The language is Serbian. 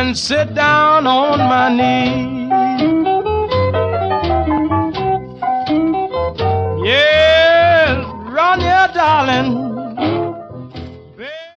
and sit down on my knee. Yes, run here, darling.